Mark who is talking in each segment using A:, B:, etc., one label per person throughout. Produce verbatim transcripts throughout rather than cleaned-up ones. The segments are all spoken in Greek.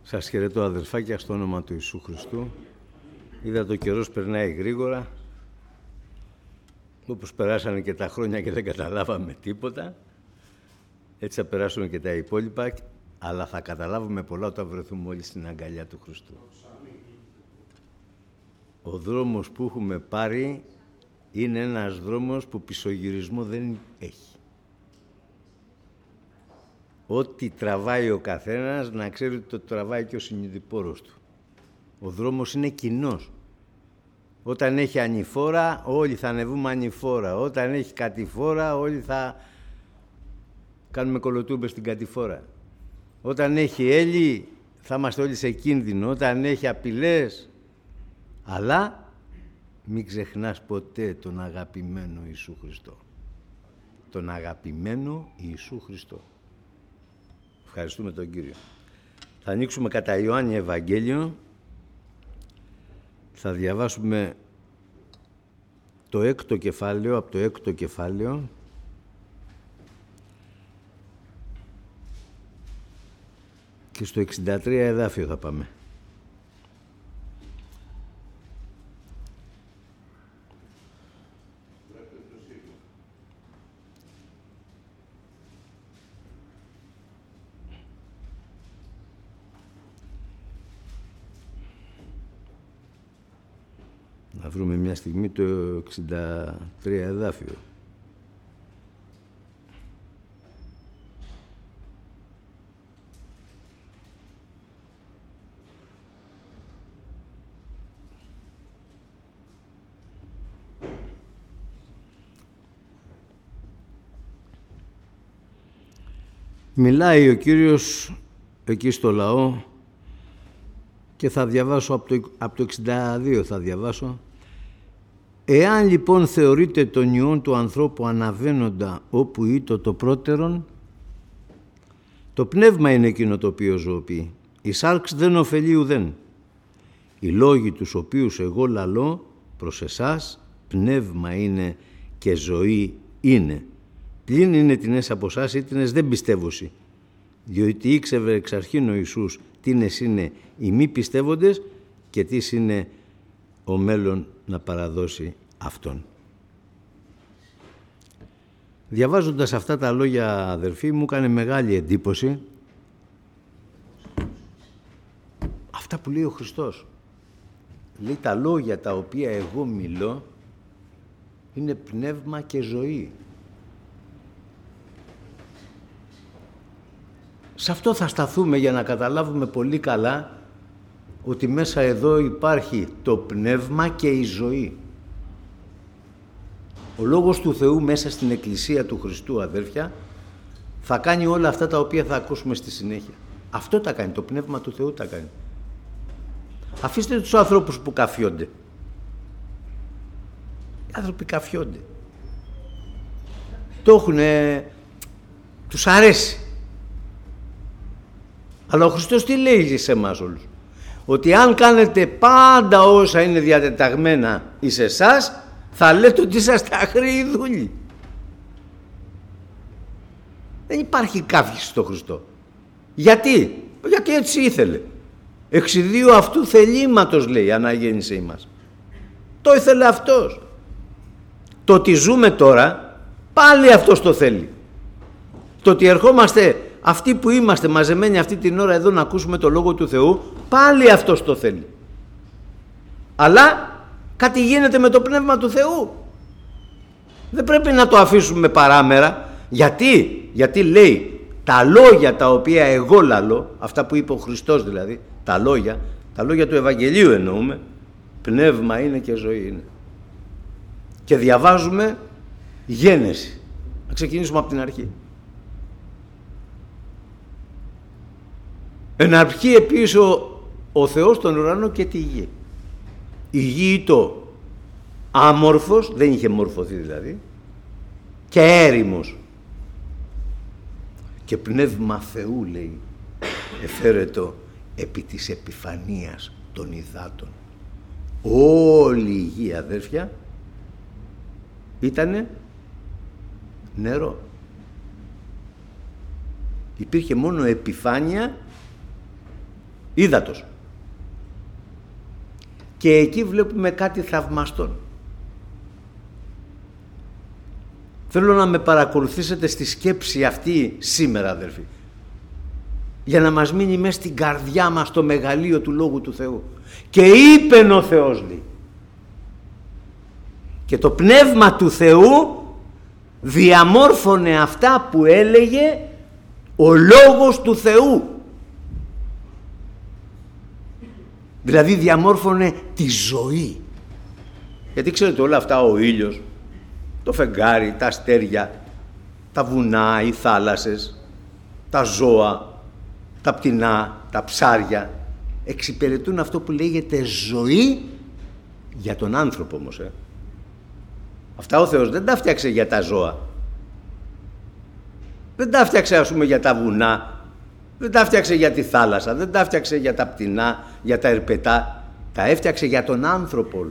A: Σας χαιρετώ αδερφάκια στο όνομα του Ιησού Χριστού. Είδα το καιρός περνάει γρήγορα, όπως περάσανε και τα χρόνια και δεν καταλάβαμε τίποτα. Έτσι θα περάσουν και τα υπόλοιπα, αλλά θα καταλάβουμε πολλά όταν βρεθούμε όλοι στην αγκαλιά του Χριστού. Ο δρόμος που έχουμε πάρει είναι ένας δρόμος που πισωγυρισμό δεν έχει. Ό,τι τραβάει ο καθένας, να ξέρει ότι το τραβάει και ο συνειδηπόρος του. Ο δρόμος είναι κοινός. Όταν έχει ανηφόρα, όλοι θα ανεβούμε ανηφόρα. Όταν έχει κατηφόρα, όλοι θα κάνουμε κολοτούμπες στην κατηφόρα. Όταν έχει έλλη, θα είμαστε όλοι σε κίνδυνο. Όταν έχει απειλές. Αλλά μην ξεχνάς ποτέ τον αγαπημένο Ιησού Χριστό. Τον αγαπημένο Ιησού Χριστό. Ευχαριστούμε τον Κύριο. Θα ανοίξουμε κατά Ιωάννη Ευαγγέλιο. Θα διαβάσουμε το έκτο κεφάλαιο, από το έκτο κεφάλαιο. Και στο εξήντα τρία εδάφιο θα πάμε. Να βρούμε μια στιγμή το εξήντα τρία εδάφιο. Μιλάει ο Κύριος εκεί στο λαό και θα διαβάσω από το, από το εξήντα δύο θα διαβάσω. Εάν λοιπόν θεωρείτε τον Υιόν του ανθρώπου αναβαίνοντα όπου ήτο το πρώτερον, το πνεύμα είναι εκείνο το οποίο ζωοποιεί. Η σάρξ δεν ωφελεί ουδέν. Οι λόγοι τους οποίους εγώ λαλώ προς εσάς πνεύμα είναι και ζωή είναι. Πλην είναι τινές από εσάς ή τινές δεν πιστεύωσι. Διότι ήξερε εξ αρχήν ο Ιησούς τίνες είναι οι μη πιστεύοντες και τις είναι ο μέλλον να παραδώσει αυτόν. Διαβάζοντας αυτά τα λόγια, αδερφοί, μου έκανε μεγάλη εντύπωση αυτά που λέει ο Χριστός. Λέει τα λόγια τα οποία εγώ μιλώ είναι πνεύμα και ζωή. Σε αυτό θα σταθούμε για να καταλάβουμε πολύ καλά ότι μέσα εδώ υπάρχει το πνεύμα και η ζωή. Ο Λόγος του Θεού μέσα στην Εκκλησία του Χριστού, αδέρφια, θα κάνει όλα αυτά τα οποία θα ακούσουμε στη συνέχεια. Αυτό τα κάνει, το πνεύμα του Θεού τα κάνει. Αφήστε τους ανθρώπους που καφιόνται. Οι άνθρωποι καφιόνται. Το έχουνε, τους αρέσει. Αλλά ο Χριστός τι λέει σε εμάς όλους? Ότι αν κάνετε πάντα όσα είναι διατεταγμένα εις εσάς, θα λέτε ότι είσαστε αχρήοι δούλοι. Δεν υπάρχει καύχηση στο Χριστό. Γιατί? Γιατί έτσι ήθελε. Εξιδίου αυτού θελήματος, λέει, αναγέννησε ημάς. Το ήθελε αυτός. Το ότι ζούμε τώρα, πάλι αυτός το θέλει. Το ότι ερχόμαστε αυτοί που είμαστε μαζεμένοι αυτή την ώρα εδώ να ακούσουμε το Λόγο του Θεού, πάλι αυτός το θέλει. Αλλά κάτι γίνεται με το Πνεύμα του Θεού. Δεν πρέπει να το αφήσουμε παράμερα. Γιατί? Γιατί λέει τα λόγια τα οποία εγώ λαλώ, αυτά που είπε ο Χριστός δηλαδή, τα λόγια, τα λόγια του Ευαγγελίου εννοούμε, πνεύμα είναι και ζωή είναι. Και διαβάζουμε Γένεση. Να ξεκινήσουμε από την αρχή. Εν αρχή επίσης ο, ο Θεός τον ουρανό και τη γη. Η γη ήταν άμορφος, δεν είχε μορφωθεί δηλαδή, και έρημος. Και πνεύμα Θεού, λέει, εφέρετο επί της επιφανείας των υδάτων. Όλη η γη, αδέρφια, ήτανε νερό. Υπήρχε μόνο επιφάνεια ύδατος. Και εκεί βλέπουμε κάτι θαυμαστό. Θέλω να με παρακολουθήσετε στη σκέψη αυτή σήμερα, αδερφοί, για να μας μείνει μέσα στην καρδιά μας το μεγαλείο του Λόγου του Θεού. Και είπεν ο Θεός, λέει, και το Πνεύμα του Θεού διαμόρφωνε αυτά που έλεγε ο Λόγος του Θεού. Δηλαδή διαμόρφωνε τη ζωή. Γιατί ξέρετε όλα αυτά, ο ήλιος, το φεγγάρι, τα αστέρια, τα βουνά, οι θάλασσες, τα ζώα, τα πτηνά, τα ψάρια, εξυπηρετούν αυτό που λέγεται ζωή για τον άνθρωπο όμως. Ε. Αυτά ο Θεός δεν τα φτιάξε για τα ζώα. Δεν τα φτιάξε, ας πούμε, για τα βουνά. Δεν τα φτιάξε για τη θάλασσα. Δεν τα φτιάξε για τα πτηνά, για τα ερπετά. Τα έφτιαξε για τον άνθρωπο.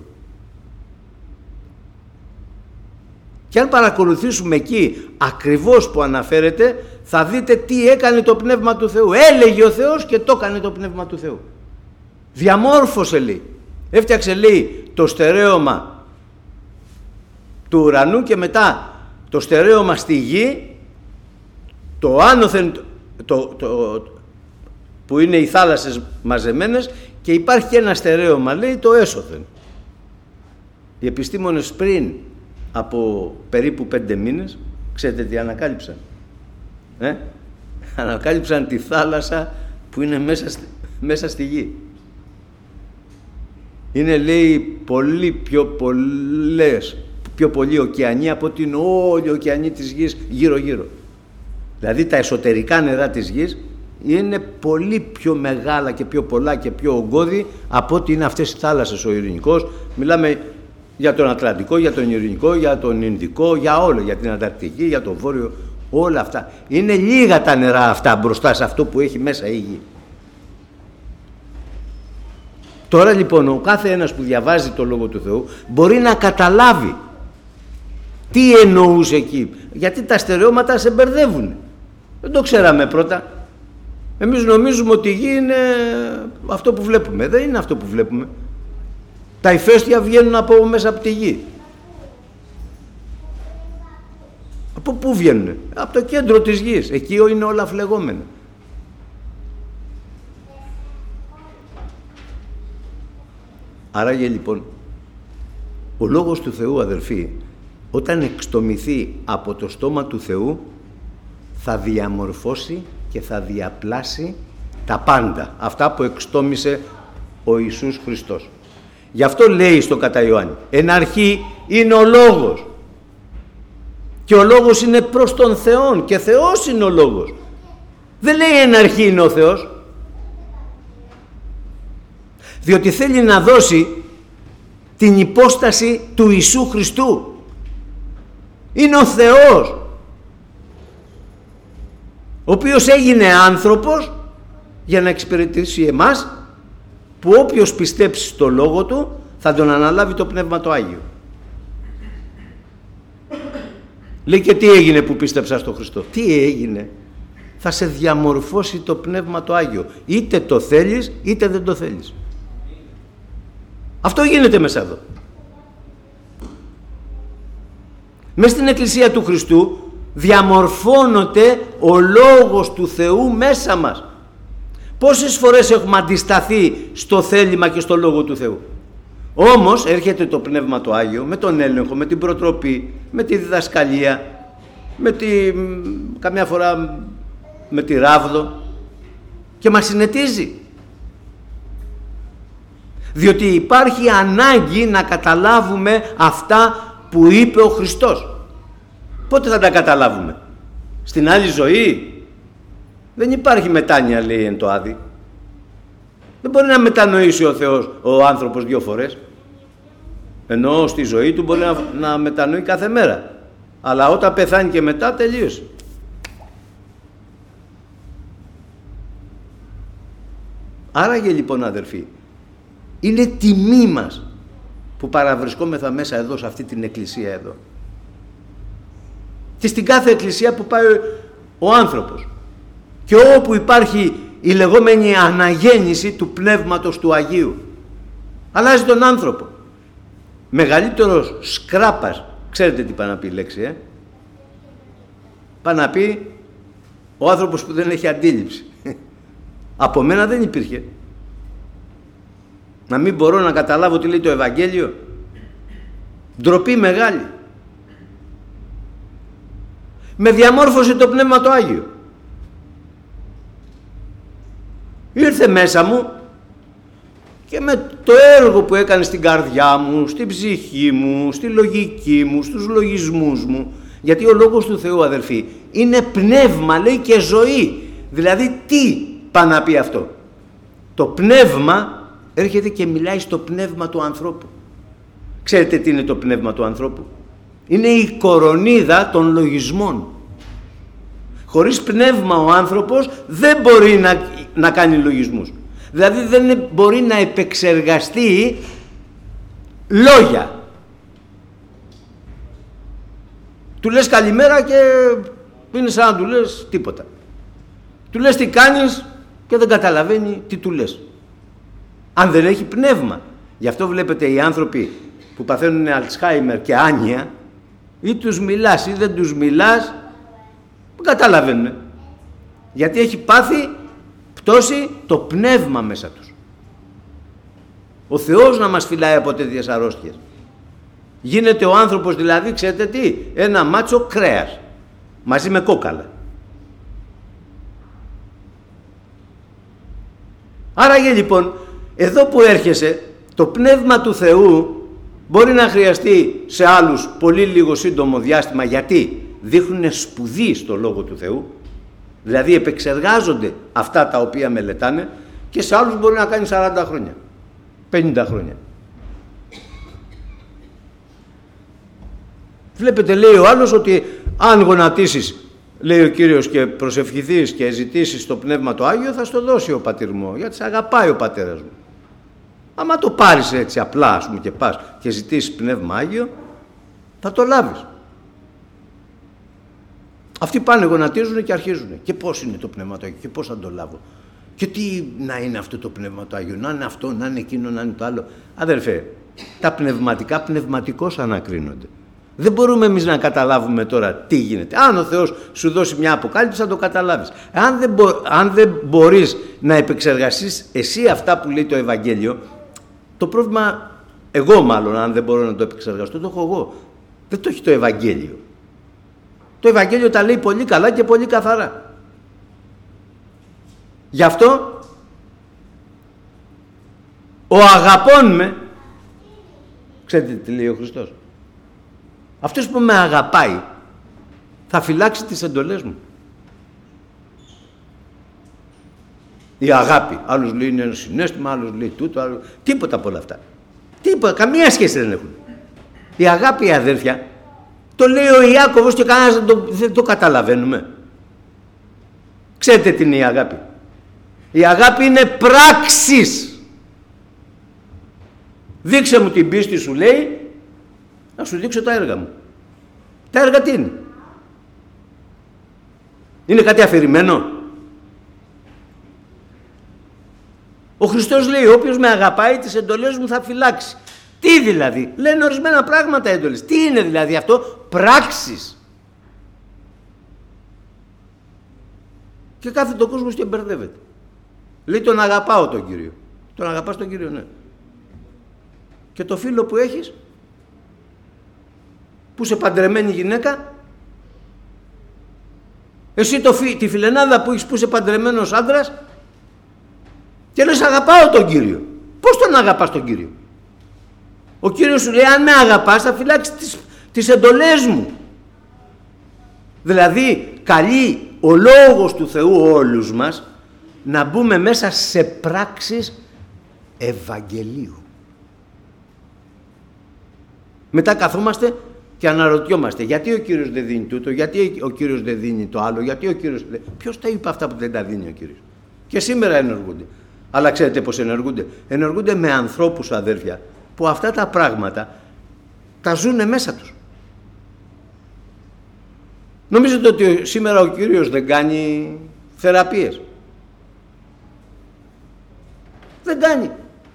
A: Και αν παρακολουθήσουμε εκεί ακριβώς που αναφέρεται, θα δείτε τι έκανε το Πνεύμα του Θεού. Έλεγε ο Θεός και το έκανε το Πνεύμα του Θεού. Διαμόρφωσε, λέει. Έφτιαξε, λέει, το στερέωμα του ουρανού και μετά το στερέωμα στη γη, το άνωθεν, το, το, που είναι οι θάλασσες μαζεμένες, και υπάρχει και ένα στερέωμα, λέει, το έσωθεν. Οι επιστήμονες πριν από περίπου πέντε μήνες, ξέρετε τι ανακάλυψαν? Ε? Ανακάλυψαν τη θάλασσα που είναι μέσα, μέσα στη γη. Είναι, λέει, πολύ πιο πολλές, πιο πολλοί ωκεανοί από την όλη ωκεανή της γης γύρω-γύρω. Δηλαδή τα εσωτερικά νερά της γης είναι πολύ πιο μεγάλα και πιο πολλά και πιο ογκώδη από ότι είναι αυτές οι θάλασσες, ο Ειρηνικός. Μιλάμε για τον Ατλαντικό, για τον Ειρηνικό, για τον Ινδικό, για όλο, για την Ανταρκτική, για τον Βόρειο, όλα αυτά. Είναι λίγα τα νερά αυτά μπροστά σε αυτό που έχει μέσα η γη. Τώρα λοιπόν ο κάθε ένας που διαβάζει το Λόγο του Θεού μπορεί να καταλάβει τι εννοούσε εκεί, γιατί τα στερεώματα σε μπερδεύουν. Δεν το ξέραμε πρώτα. Εμείς νομίζουμε ότι η γη είναι αυτό που βλέπουμε. Δεν είναι αυτό που βλέπουμε. Τα ηφαίστεια βγαίνουν από μέσα από τη γη. Από πού βγαίνουν? Από το κέντρο της γης. Εκεί είναι όλα φλεγόμενα. Άραγε λοιπόν ο Λόγος του Θεού, αδελφοί, όταν εξτομηθεί από το στόμα του Θεού, θα διαμορφώσει και θα διαπλάσει τα πάντα, αυτά που εξτόμησε ο Ιησούς Χριστός. Γι' αυτό λέει στο κατά Ιωάννη, εν αρχή είναι ο Λόγος, και ο Λόγος είναι προς τον Θεόν και Θεός είναι ο Λόγος. Δεν λέει εν αρχή είναι ο Θεός, διότι θέλει να δώσει την υπόσταση του Ιησού Χριστού. Είναι ο Θεός, ο οποίος έγινε άνθρωπος για να εξυπηρετήσει εμάς, που όποιος πιστέψει στο Λόγο Του θα τον αναλάβει το Πνεύμα το Άγιο. Λέει, και τι έγινε που πίστεψα στο Χριστό? Τι έγινε? Θα σε διαμορφώσει το Πνεύμα το Άγιο. Είτε το θέλεις είτε δεν το θέλεις. Αυτό γίνεται μέσα εδώ. Μες στην Εκκλησία του Χριστού διαμορφώνεται ο Λόγος του Θεού μέσα μας. Πόσες φορές έχουμε αντισταθεί στο θέλημα και στο Λόγο του Θεού? Όμως έρχεται το Πνεύμα το Άγιο με τον έλεγχο, με την προτροπή, με τη διδασκαλία, με τη, καμιά φορά με τη ράβδο, και μας συνετίζει. Διότι υπάρχει ανάγκη να καταλάβουμε αυτά που είπε ο Χριστός. Πότε θα τα καταλάβουμε? Στην άλλη ζωή? Δεν υπάρχει μετάνοια, λέει εν το Άδη. Δεν μπορεί να μετανοήσει ο Θεός ο άνθρωπος δύο φορές. Ενώ στη ζωή του μπορεί να, να μετανοεί κάθε μέρα. Αλλά όταν πεθάνει και μετά, τελείωσε. Άραγε λοιπόν, αδερφοί, είναι τιμή μας που παραβρισκόμεθα μέσα εδώ, σε αυτή την εκκλησία εδώ. Και στην κάθε εκκλησία που πάει ο άνθρωπος. Και όπου υπάρχει η λεγόμενη αναγέννηση του Πνεύματος του Αγίου. Αλλάζει τον άνθρωπο. Μεγαλύτερος σκράπας, ξέρετε τι πάει να πει η λέξη, ε? Πάει να πει ο άνθρωπος που δεν έχει αντίληψη. Από μένα δεν υπήρχε. Να μην μπορώ να καταλάβω τι λέει το Ευαγγέλιο. Ντροπή μεγάλη. Με διαμόρφωσε το Πνεύμα το Άγιο. Ήρθε μέσα μου και με το έργο που έκανε στην καρδιά μου, στην ψυχή μου, στη λογική μου, στους λογισμούς μου, γιατί ο Λόγος του Θεού, αδελφοί, είναι πνεύμα, λέει, και ζωή. Δηλαδή τι πάει να πει αυτό? Το πνεύμα έρχεται και μιλάει στο πνεύμα του ανθρώπου. Ξέρετε τι είναι το πνεύμα του ανθρώπου? Είναι η κορονίδα των λογισμών. Χωρίς πνεύμα ο άνθρωπος δεν μπορεί να, να κάνει λογισμούς. Δηλαδή δεν μπορεί να επεξεργαστεί λόγια. Του λες καλημέρα και είναι σαν να του λες τίποτα. Του λες τι κάνεις και δεν καταλαβαίνει τι του λες. Αν δεν έχει πνεύμα. Γι' αυτό βλέπετε οι άνθρωποι που παθαίνουν Αλτσχάιμερ και άνοια, ή τους μιλάς ή δεν τους μιλάς, δεν καταλαβαίνουν. Γιατί έχει πάθει πτώση το πνεύμα μέσα τους. Ο Θεός να μας φυλάει από τέτοιες αρρώστιες. Γίνεται ο άνθρωπος δηλαδή, ξέρετε τι, ένα μάτσο κρέας μαζί με κόκαλα. Άραγε λοιπόν, εδώ που έρχεσαι, το πνεύμα του Θεού μπορεί να χρειαστεί σε άλλους πολύ λίγο σύντομο διάστημα, γιατί δείχνουν σπουδή στο Λόγο του Θεού, δηλαδή επεξεργάζονται αυτά τα οποία μελετάνε, και σε άλλους μπορεί να κάνει σαράντα χρόνια, πενήντα χρόνια. Βλέπετε, λέει ο άλλος, ότι αν γονατίσεις, λέει ο Κύριος, και προσευχηθείς και ζητήσεις το Πνεύμα το Άγιο, θα στο δώσει ο πατήρ μου, γιατί σε αγαπάει ο πατέρας μου. Άμα το πάρεις έτσι απλά, ας πούμε, και πας και ζητήσεις Πνεύμα Άγιο, θα το λάβεις. Αυτοί πάνε, γονατίζουν και αρχίζουν. Και πώς είναι το Πνεύμα το Άγιο και πώς θα το λάβω. Και τι να είναι αυτό το Πνεύμα το Άγιο, να είναι αυτό, να είναι εκείνο, να είναι το άλλο. Αδερφέ, τα πνευματικά πνευματικώς ανακρίνονται. Δεν μπορούμε εμείς να καταλάβουμε τώρα τι γίνεται. Αν ο Θεός σου δώσει μια αποκάλυψη, θα το καταλάβεις. Αν δεν, μπο, αν δεν μπορείς να επεξεργαστείς εσύ αυτά που λέει το Ευαγγέλιο, το πρόβλημα, εγώ μάλλον, αν δεν μπορώ να το επεξεργαστώ, το έχω εγώ. Δεν το έχει το Ευαγγέλιο. Το Ευαγγέλιο τα λέει πολύ καλά και πολύ καθαρά. Γι' αυτό ο αγαπών με, ξέρετε τι λέει ο Χριστός? Αυτός που με αγαπάει θα φυλάξει τις εντολές μου. Η αγάπη. Άλλος λέει είναι ένα συναίσθημα, άλλος λέει τούτο, άλλος... τίποτα από όλα αυτά. Τίποτα, καμία σχέση δεν έχουν. Η αγάπη, αδέρφια, το λέει ο Ιάκωβος και κανένας δεν το, δεν το καταλαβαίνουμε. Ξέρετε τι είναι η αγάπη? Η αγάπη είναι πράξεις. Δείξε μου την πίστη σου, λέει, να σου δείξω τα έργα μου. Τα έργα τι είναι? Είναι κάτι αφηρημένο? Ο Χριστός λέει, όποιος με αγαπάει τις εντολές μου θα φυλάξει. Τι δηλαδή? Λένε ορισμένα πράγματα έντολες. Τι είναι δηλαδή αυτό? Πράξεις. Και κάθεται ο κόσμος και μπερδεύεται. Λέει, τον αγαπάω τον Κύριο. Τον αγαπάς τον Κύριο, ναι. Και το φίλο που έχεις, που είσαι παντρεμένη γυναίκα, εσύ το φι, τη φιλενάδα που έχεις που είσαι παντρεμένος άντρας, και λες αγαπάω τον Κύριο. Πώς τον αγαπάς τον Κύριο? Ο Κύριος σου λέει, αν με αγαπάς θα φυλάξεις τις, τις εντολές μου. Δηλαδή καλεί ο Λόγος του Θεού όλους μας να μπούμε μέσα σε πράξεις Ευαγγελίου. Μετά καθόμαστε και αναρωτιόμαστε, γιατί ο Κύριος δεν δίνει τούτο, γιατί ο Κύριος δεν δίνει το άλλο, γιατί ο Κύριος... Ποιος τα είπε αυτά που δεν τα δίνει ο Κύριος? Και σήμερα ενεργούνται. Αλλά ξέρετε πώς ενεργούνται? Ενεργούνται με ανθρώπους, αδέρφια, που αυτά τα πράγματα τα ζουνε μέσα τους. Νομίζετε ότι σήμερα ο Κύριος δεν κάνει θεραπείες? Δεν κάνει.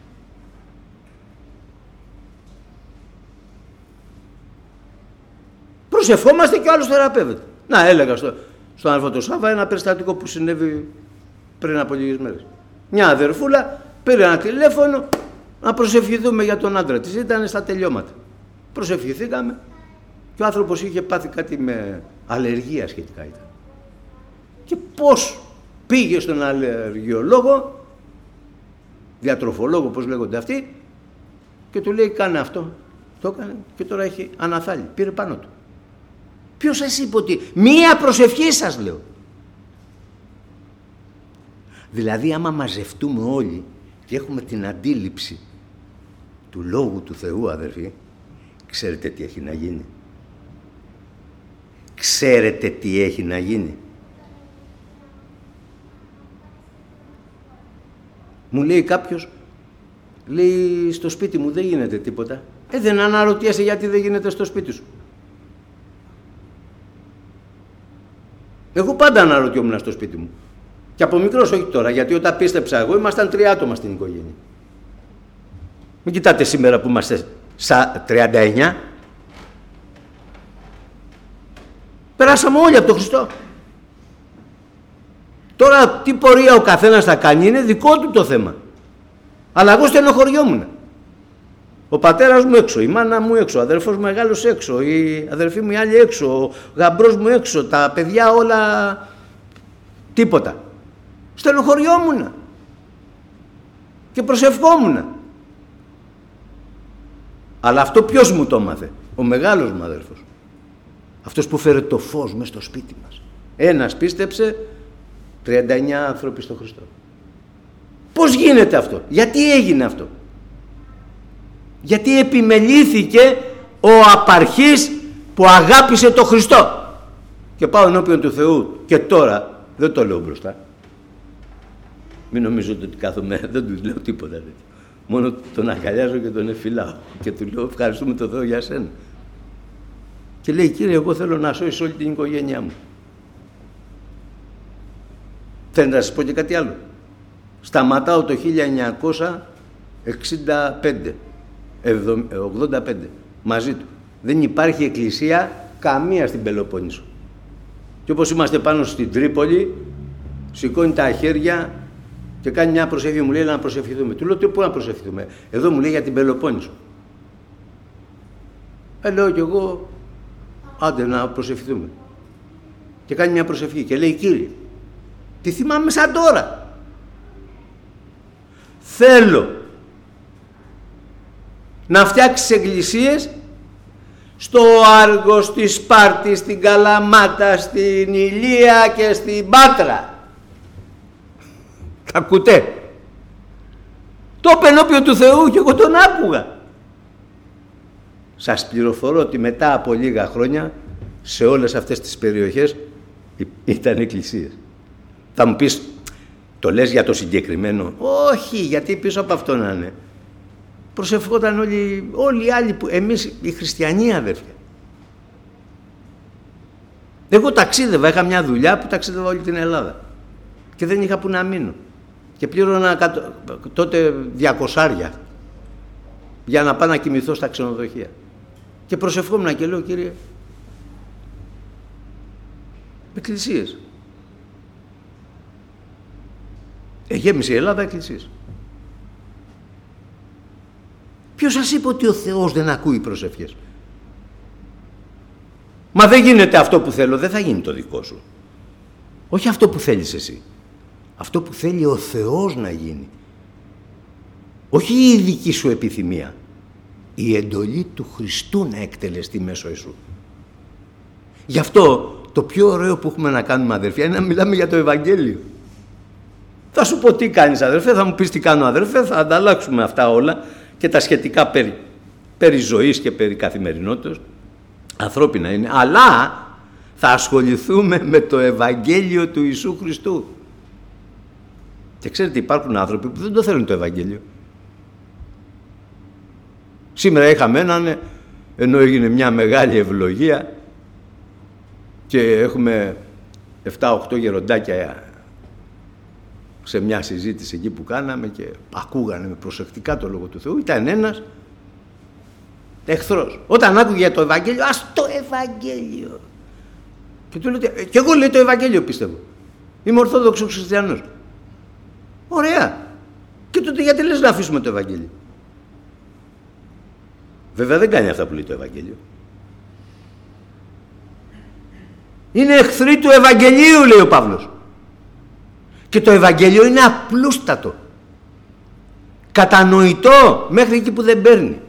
A: Προσευχόμαστε και ο άλλος θεραπεύεται. Να, έλεγα στο, στον αδερφό του Σάβα ένα περιστατικό που συνέβη πριν από λίγες μέρες. Μια αδερφούλα πήρε ένα τηλέφωνο να προσευχηθούμε για τον άντρα της. Ήταν στα τελειώματα. Προσευχηθήκαμε και ο άνθρωπος είχε πάθει κάτι με αλλεργία σχετικά ήταν. Και πώς πήγε στον αλλεργιολόγο, διατροφολόγο πώς λέγονται αυτοί, και του λέει κάνε αυτό. Το έκανε και τώρα έχει αναθάλει. Πήρε πάνω του. Ποιος σας είπε ότι μία προσευχή σας λέω. Δηλαδή άμα μαζευτούμε όλοι και έχουμε την αντίληψη του Λόγου του Θεού, αδερφοί, ξέρετε τι έχει να γίνει. Ξέρετε τι έχει να γίνει. Μου λέει κάποιος, λέει στο σπίτι μου δεν γίνεται τίποτα. Ε, δεν αναρωτιέσαι γιατί δεν γίνεται στο σπίτι σου. Εγώ πάντα αναρωτιόμουν στο σπίτι μου. Και από μικρός, όχι τώρα, γιατί όταν πίστεψα εγώ ήμασταν τρία άτομα στην οικογένεια. Μην κοιτάτε σήμερα που είμαστε στα τριάντα εννιά. Περάσαμε όλοι από τον Χριστό. Τώρα τι πορεία ο καθένας θα κάνει είναι δικό του το θέμα. Αλλά εγώ στενοχωριόμουν. Ο πατέρας μου έξω, η μάνα μου έξω, ο αδερφός μου μεγάλος έξω, η αδερφή μου η άλλη έξω, ο γαμπρός μου έξω, τα παιδιά όλα τίποτα. Στενοχωριόμουν και προσευχόμουν. Αλλά αυτό ποιος μου το έμαθε? Ο μεγάλος μου αδερφός. Αυτός που φέρε το φως μες στο σπίτι μας. Ένας πίστεψε, τριάντα εννιά άνθρωποι στο Χριστό. Πώς γίνεται αυτό? Γιατί έγινε αυτό? Γιατί επιμελήθηκε ο απαρχής που αγάπησε το Χριστό. Και πάω ενώπιον του Θεού και τώρα δεν το λέω μπροστά. Μην νομίζετε ότι κάθομαι, δεν του λέω τίποτα τέτοιο. Μόνο τον αγκαλιάζω και τον εφυλάω και του λέω ευχαριστούμε τον Θεό για σένα. Και λέει Κύριε, εγώ θέλω να σώσεις όλη την οικογένειά μου. Θέλετε να σας πω και κάτι άλλο? Σταματάω το χίλια εννιακόσια εξήντα πέντε, ογδόντα πέντε μαζί του. Δεν υπάρχει εκκλησία καμία στην Πελοπόννησο. Και όπως είμαστε πάνω στην Τρίπολη, σηκώνει τα χέρια και κάνει μια προσευχή. Μου λέει να προσευχηθούμε. Του λέω τι, πού να προσευχηθούμε? Εδώ μου λέει για την Πελοπόννησο. Ε, λέω κι εγώ άντε να προσευχηθούμε. Και κάνει μια προσευχή και λέει Κύριε, τη θυμάμαι σαν τώρα. Θέλω να φτιάξεις εκκλησίες στο Άργο, στη Σπάρτη, στην Καλαμάτα, στην Ηλία και στην Πάτρα. Τα ακούτε? Το είπε ενώπιον του Θεού και εγώ τον άκουγα. Σας πληροφορώ ότι μετά από λίγα χρόνια σε όλες αυτές τις περιοχές ήταν εκκλησίες. Θα μου πεις, το λες για το συγκεκριμένο? Όχι, γιατί πίσω από αυτό να είναι. Προσευχόταν όλοι, όλοι οι άλλοι, που, εμείς οι χριστιανοί αδέρφια. Εγώ ταξίδευα, είχα μια δουλειά που ταξίδευα όλη την Ελλάδα και δεν είχα που να μείνω. Και πλήρωνα τότε διακοσάρια για να πάω να κοιμηθώ στα ξενοδοχεία. Και προσευχόμουν και λέω Κύριε, εκκλησίες. Εγέμισε η Ελλάδα εκκλησίες. Ποιος σας είπε ότι ο Θεός δεν ακούει προσευχές? Μα δεν γίνεται αυτό που θέλω, δεν θα γίνει το δικό σου. Όχι αυτό που θέλεις εσύ. Αυτό που θέλει ο Θεός να γίνει. Όχι η δική σου επιθυμία. Η εντολή του Χριστού να εκτελεστεί μέσω εσού. Γι' αυτό το πιο ωραίο που έχουμε να κάνουμε αδερφιά είναι να μιλάμε για το Ευαγγέλιο. Θα σου πω τι κάνεις αδερφέ, θα μου πεις τι κάνω αδερφέ, θα ανταλλάξουμε αυτά όλα και τα σχετικά περί, περί ζωής και περί καθημερινότητας. Ανθρώπινα είναι, αλλά θα ασχοληθούμε με το Ευαγγέλιο του Ιησού Χριστού. Και ξέρετε υπάρχουν άνθρωποι που δεν το θέλουν το Ευαγγέλιο. Σήμερα είχαμε έναν, ενώ έγινε μια μεγάλη ευλογία και έχουμε εφτά οκτώ γεροντάκια σε μια συζήτηση εκεί που κάναμε και ακούγανε με προσεκτικά το Λόγο του Θεού, ήταν ένας εχθρός. Όταν άκουγε το Ευαγγέλιο, ας το Ευαγγέλιο. Και του λέει, και εγώ λέει το Ευαγγέλιο πιστεύω. Είμαι Ορθόδοξος Χριστιανός. Ωραία. Και τότε γιατί λες να αφήσουμε το Ευαγγέλιο? Βέβαια δεν κάνει αυτά που λέει το Ευαγγέλιο. Είναι εχθροί του Ευαγγελίου, λέει ο Παύλος. Και το Ευαγγέλιο είναι απλούστατο. Κατανοητό μέχρι εκεί που δεν παίρνει.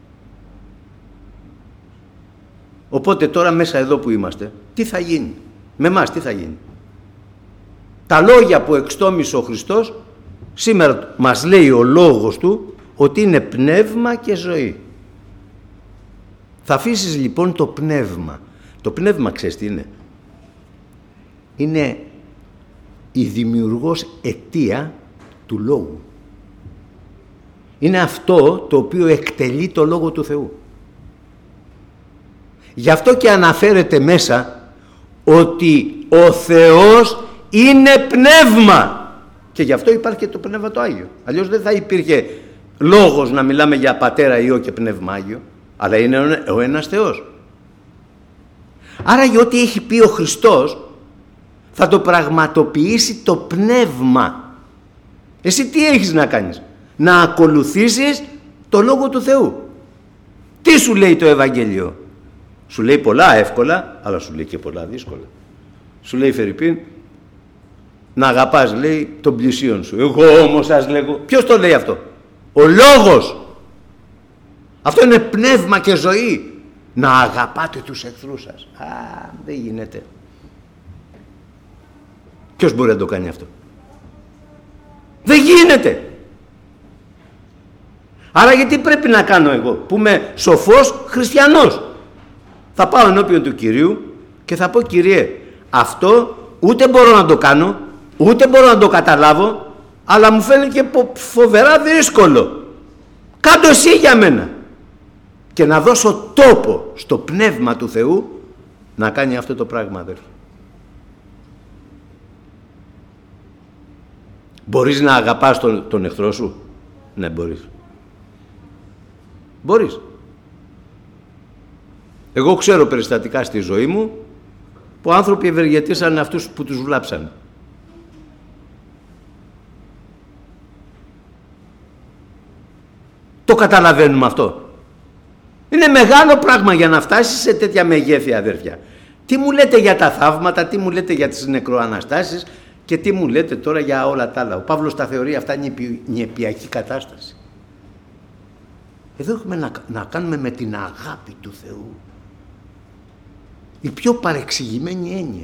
A: Οπότε τώρα μέσα εδώ που είμαστε, τι θα γίνει? Με εμάς τι θα γίνει? Τα λόγια που εξτόμησε ο Χριστός, σήμερα μας λέει ο λόγος του ότι είναι πνεύμα και ζωή. Θα αφήσεις λοιπόν το πνεύμα. Το πνεύμα ξέρεις τι είναι? Είναι η δημιουργός αιτία του λόγου. Είναι αυτό το οποίο εκτελεί το Λόγο του Θεού. Γι' αυτό και αναφέρεται μέσα ότι ο Θεός είναι πνεύμα. Και γι' αυτό υπάρχει και το Πνεύμα το Άγιο. Αλλιώς δεν θα υπήρχε λόγος να μιλάμε για Πατέρα, Υιό και Πνεύμα Άγιο. Αλλά είναι ο ένας Θεός. Άρα για ό,τι έχει πει ο Χριστός θα το πραγματοποιήσει το πνεύμα. Εσύ τι έχεις να κάνεις? Να ακολουθήσεις το Λόγο του Θεού. Τι σου λέει το Ευαγγέλιο? Σου λέει πολλά εύκολα, αλλά σου λέει και πολλά δύσκολα. Σου λέει Φερρυπίν, να αγαπάς, λέει, τον πλησίον σου. Εγώ όμως σας λέγω, ποιος το λέει αυτό? Ο Λόγος. Αυτό είναι πνεύμα και ζωή. Να αγαπάτε τους εχθρούς σας. Α, δεν γίνεται. Ποιος μπορεί να το κάνει αυτό? Δεν γίνεται. Άρα γιατί πρέπει να κάνω εγώ που είμαι σοφός χριστιανός? Θα πάω ενώπιον του Κυρίου και θα πω, Κυριέ, αυτό ούτε μπορώ να το κάνω, ούτε μπορώ να το καταλάβω, αλλά μου φαίνεται και φοβερά δύσκολο. Κάντο εσύ για μένα. Και να δώσω τόπο στο πνεύμα του Θεού να κάνει αυτό το πράγμα, αδέρφοι. Μπορείς να αγαπάς τον, τον εχθρό σου? Ναι, μπορείς. Μπορείς. Εγώ ξέρω περιστατικά στη ζωή μου που άνθρωποι ευεργετήσαν αυτούς που τους βλάψαν. Το καταλαβαίνουμε αυτό? Είναι μεγάλο πράγμα για να φτάσεις σε τέτοια μεγέθη, αδέρφια. Τι μου λέτε για τα θαύματα, τι μου λέτε για τις νεκροαναστάσεις και τι μου λέτε τώρα για όλα τα άλλα? Ο Παύλος τα θεωρεί αυτά νηπιακή κατάσταση. Εδώ έχουμε να, να κάνουμε με την αγάπη του Θεού. Η πιο παρεξηγημένη έννοια.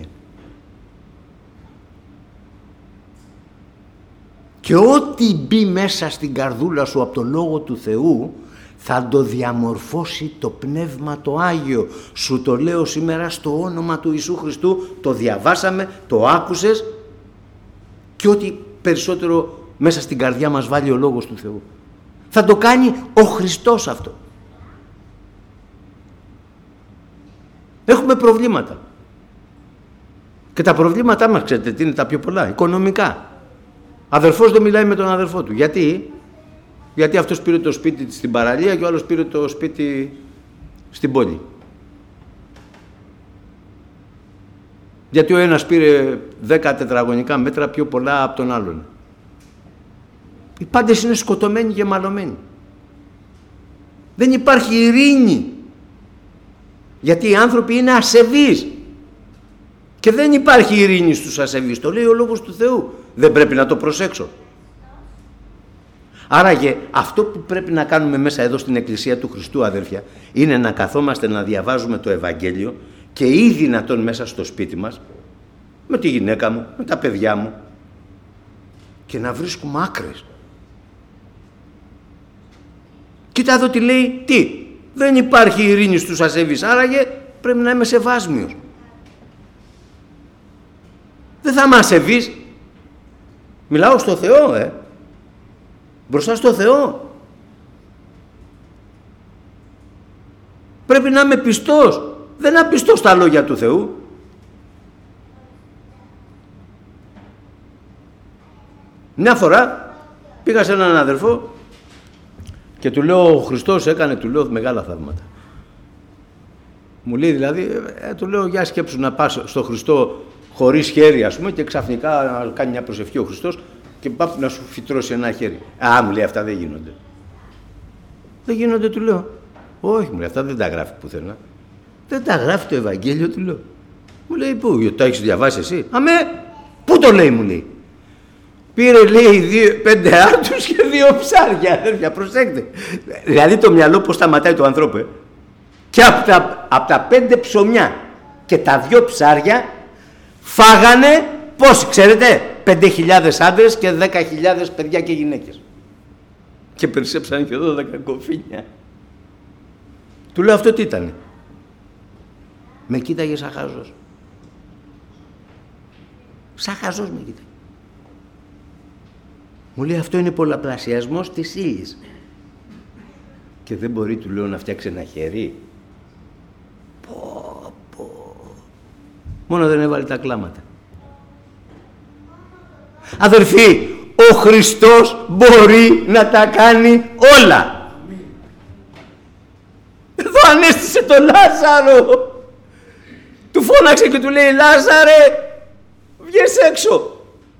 A: Και ό,τι μπει μέσα στην καρδούλα σου από το Λόγο του Θεού θα το διαμορφώσει το Πνεύμα το Άγιο. Σου το λέω σήμερα στο όνομα του Ιησού Χριστού. Το διαβάσαμε, το άκουσες και ό,τι περισσότερο μέσα στην καρδιά μας βάλει ο Λόγος του Θεού. Θα το κάνει ο Χριστός αυτό. Έχουμε προβλήματα. Και τα προβλήματά μας, ξέρετε τι είναι τα πιο πολλά? Οικονομικά. Αδερφός δεν μιλάει με τον αδερφό του. Γιατί? Γιατί αυτός πήρε το σπίτι στην παραλία και ο άλλος πήρε το σπίτι στην πόλη. Γιατί ο ένας πήρε δέκα τετραγωνικά μέτρα πιο πολλά από τον άλλον. Οι πάντες είναι σκοτωμένοι και μαλωμένοι. Δεν υπάρχει ειρήνη. Γιατί οι άνθρωποι είναι ασεβείς. Και δεν υπάρχει ειρήνη στους ασεβείς. Το λέει ο Λόγος του Θεού. Δεν πρέπει να το προσέξω? Άραγε αυτό που πρέπει να κάνουμε μέσα εδώ στην Εκκλησία του Χριστού, αδέρφια, είναι να καθόμαστε να διαβάζουμε το Ευαγγέλιο και ή δυνατόν μέσα στο σπίτι μας, με τη γυναίκα μου, με τα παιδιά μου, και να βρίσκουμε άκρες. Κοίτα εδώ τι λέει, τι, δεν υπάρχει ειρήνη στους ασεβείς, άραγε πρέπει να είμαι σεβάσμιος. Δεν θα είμαι ασεβής. Μιλάω στο Θεό, ε. Μπροστά στο Θεό. Πρέπει να είμαι πιστός. Δεν είμαι πιστός στα λόγια του Θεού. Μια φορά πήγα σε έναν αδερφό και του λέω, ο Χριστός έκανε, του λέω, μεγάλα θαύματα. Μου λέει δηλαδή, ε, του λέω, για σκέψου να πας στο Χριστό χωρίς χέρι, ας πούμε, και ξαφνικά να κάνει μια προσευχή ο Χριστός και πάπου να σου φυτρώσει ένα χέρι. Α, μου λέει, αυτά δεν γίνονται. Δεν γίνονται, του λέω. Όχι, μου λέει, αυτά δεν τα γράφει πουθενά. Δεν τα γράφει το Ευαγγέλιο, του λέω. Μου λέει, πού, το έχεις διαβάσει εσύ? Αμέ, πού το λέει, μου λέει. Πήρε, λέει, δύο, πέντε άρτους και δύο ψάρια, αδέρφια, προσέξτε. Δηλαδή το μυαλό πώς σταματάει το ανθρώπου, ε. Και από τα, από τα πέντε ψωμιά και τα δύο ψάρια φάγανε, πόσοι ξέρετε, πέντε χιλιάδες άντρες και δέκα χιλιάδες παιδιά και γυναίκες. Και περισσέψαν και δώδεκα κοφίνια. Του λέω, αυτό τι ήτανε? Με κοίταγε σαν χαζός. Σαν χαζός με κοίταγε. Μου λέει, αυτό είναι πολλαπλασιασμός της ύλης. Και δεν μπορεί, του λέω, να φτιάξει ένα χέρι. Πω, πω. Μόνο δεν έβαλε τα κλάματα. Αδερφοί, ο Χριστός μπορεί να τα κάνει όλα. Εδώ ανέστησε το Λάζαρο. Του φώναξε και του λέει, Λάζαρε, βγες έξω.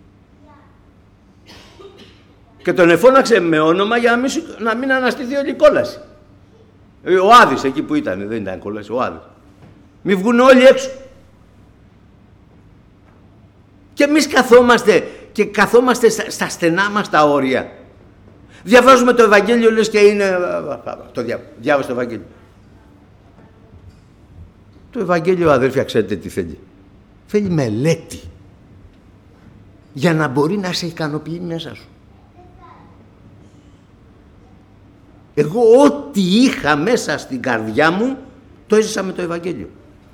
A: Και τον εφώναξε με όνομα για να μην, να μην αναστηθεί όλη η κόλαση. Ο Άδης εκεί που ήταν, δεν ήταν κόλαση, ο Άδης. Μην βγουν όλοι έξω. Και εμείς καθόμαστε και καθόμαστε στα, στα στενά μας τα όρια. Διαβάζουμε το Ευαγγέλιο, λες και είναι... Το διά, διάβασε το Ευαγγέλιο. Το Ευαγγέλιο, αδέρφια, ξέρετε τι θέλει? Θέλει μελέτη. Για να μπορεί να σε ικανοποιεί μέσα σου. Εγώ ό,τι είχα μέσα στην καρδιά μου, το έζησα με το Ευαγγέλιο.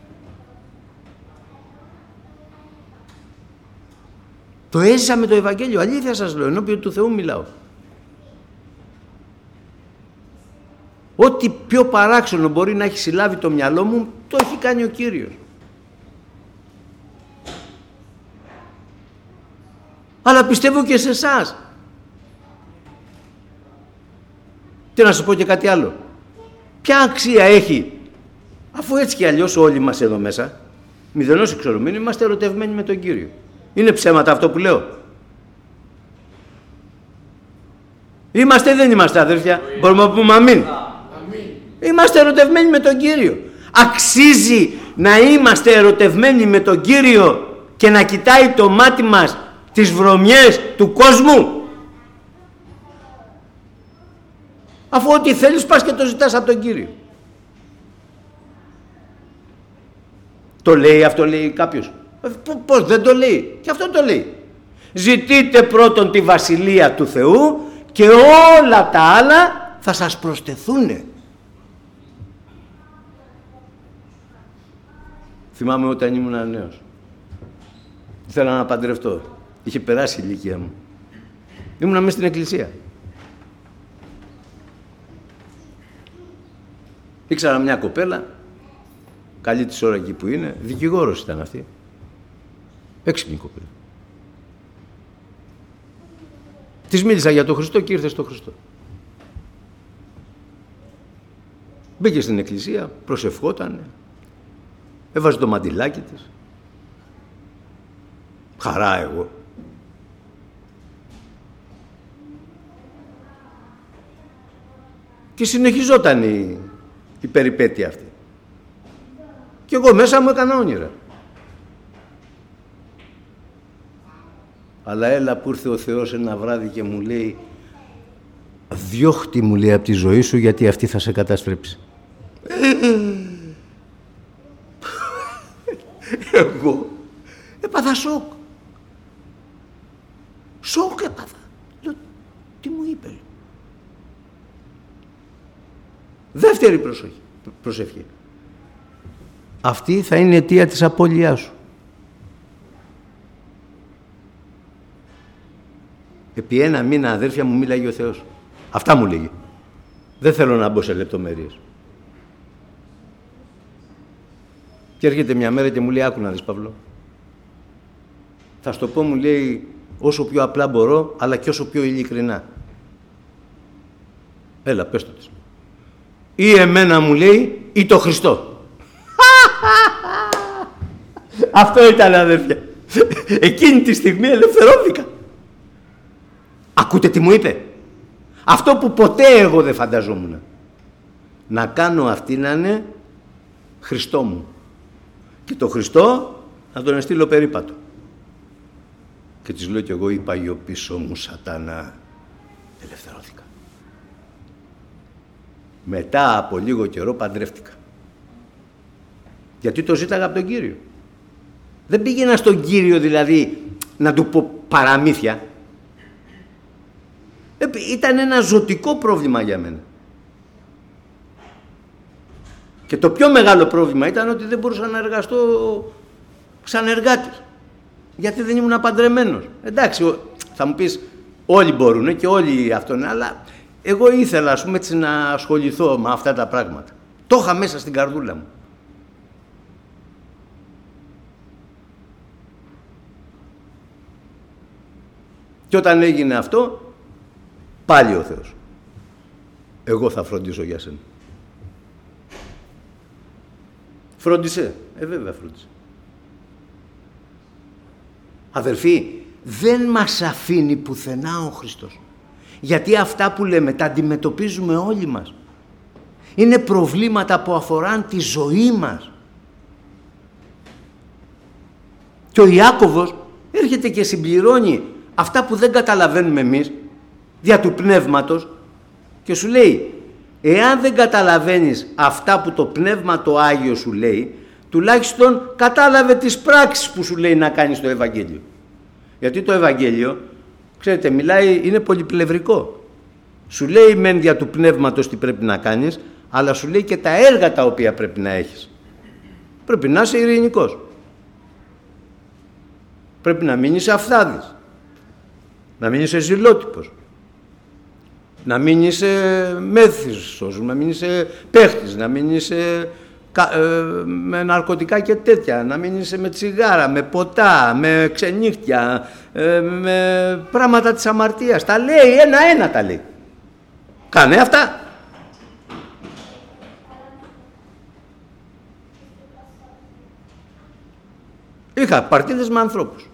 A: Το έζησα με το Ευαγγέλιο, αλήθεια σας λέω, ενώπιον του Θεού μιλάω. Ό,τι πιο παράξενο μπορεί να έχει συλλάβει το μυαλό μου, το έχει κάνει ο Κύριος. Αλλά πιστεύω και σε εσάς. Και να σας πω και κάτι άλλο. Ποια αξία έχει, αφού έτσι και αλλιώς όλοι μας εδώ μέσα, μηδενός εξορρομήνου, είμαστε ερωτευμένοι με τον Κύριο. Είναι ψέματα αυτό που λέω? Είμαστε ή δεν είμαστε, αδέρφια? Μπορούμε να πούμε αμήν? Είμαστε ερωτευμένοι με τον Κύριο. Αξίζει να είμαστε ερωτευμένοι με τον Κύριο και να κοιτάει το μάτι μας τις βρωμιές του κόσμου? Αφού ό,τι θέλεις πας και το ζητάς από τον Κύριο. Το λέει αυτό, λέει κάποιος? Πώς δεν το λέει? Και αυτό το λέει. Ζητείτε πρώτον τη βασιλεία του Θεού και όλα τα άλλα θα σας προσθεθούνε. Θυμάμαι όταν ήμουν νέος. Ήθελα να παντρευτώ. Είχε περάσει η ηλικία μου. Ήμουνα μέσα στην εκκλησία. Ήξερα μια κοπέλα, καλή της ώρα εκεί που είναι, δικηγόρος ήταν αυτή. Έξυπνη κοπέλα. Της μίλησα για τον Χριστό και ήρθε στο Χριστό. Μπήκε στην εκκλησία, προσευχότανε, έβαζε το μαντιλάκι της. Χαρά εγώ. Και συνεχιζόταν η, η περιπέτεια αυτή. Και εγώ μέσα μου έκανα όνειρα. Αλλά έλα που ήρθε ο Θεός ένα βράδυ και μου λέει, διώχτη, μου λέει, από τη ζωή σου, γιατί αυτή θα σε καταστρέψει. Εγώ έπαθα σοκ. Σοκ έπαθα. Λέω, τι μου είπε? Δεύτερη προσοχή, προσευχή. Αυτή θα είναι η αιτία της απώλειάς σου. Επί ένα μήνα, αδέρφια μου, μίλαγε ο Θεός. Αυτά μου λέγει. Δεν θέλω να μπω σε λεπτομέρειες. Και έρχεται μια μέρα και μου λέει, άκου να δεις, Παύλο. Θα στο πω, μου λέει, όσο πιο απλά μπορώ, αλλά και όσο πιο ειλικρινά. Έλα, πες το της. Ή εμένα μου λέει, ή το Χριστό. Αυτό ήταν, αδέρφια. Εκείνη τη στιγμή ελευθερώθηκα. Ακούτε τι μου είπε. Αυτό που ποτέ εγώ δεν φανταζόμουν. Να κάνω αυτή να είναι Χριστό μου. Και το Χριστό να τον στείλω περίπατο. Και της λέω κι εγώ, είπα γιο πίσω μου σατανά. Ελευθερώθηκα. Μετά από λίγο καιρό παντρεύτηκα. Γιατί το ζήταγα από τον Κύριο. Δεν πήγαινα στον Κύριο δηλαδή να του πω παραμύθια. Ε, ήταν ένα ζωτικό πρόβλημα για μένα. Και το πιο μεγάλο πρόβλημα ήταν ότι δεν μπορούσα να εργαστώ σαν εργάτης. Γιατί δεν ήμουν παντρεμένος. Εντάξει, θα μου πεις όλοι μπορούν και όλοι αυτόν, αλλά εγώ ήθελα ας πούμε έτσι να ασχοληθώ με αυτά τα πράγματα. Το είχα μέσα στην καρδούλα μου. Και όταν έγινε αυτό, πάλι ο Θεός. Εγώ θα φροντίσω για σένα. Φρόντισε. Ε, βέβαια φρόντισε. Αδελφοί, δεν μας αφήνει πουθενά ο Χριστός. Γιατί αυτά που λέμε τα αντιμετωπίζουμε όλοι μας. Είναι προβλήματα που αφοράν τη ζωή μας. Και ο Ιάκωβος έρχεται και συμπληρώνει αυτά που δεν καταλαβαίνουμε εμείς δια του πνεύματος και σου λέει, εάν δεν καταλαβαίνεις αυτά που το Πνεύμα το Άγιο σου λέει, τουλάχιστον κατάλαβε τις πράξεις που σου λέει να κάνεις το Ευαγγέλιο. Γιατί το Ευαγγέλιο, ξέρετε, μιλάει, είναι πολυπλευρικό. Σου λέει μεν δια του Πνεύματος τι πρέπει να κάνεις, αλλά σου λέει και τα έργα τα οποία πρέπει να έχεις. Πρέπει να είσαι ειρηνικός. Πρέπει να μην είσαι αυθάδης. Να μην είσαι ζηλότυπος. Να μην είσαι μέθιστος, να μην είσαι παίχτης, να μην είσαι με ναρκωτικά και τέτοια, να μην είσαι με τσιγάρα, με ποτά, με ξενύχτια, με πράγματα της αμαρτίας. Τα λέει ένα-ένα τα λέει. Κάνε αυτά. Είχα παρτίδες με ανθρώπους.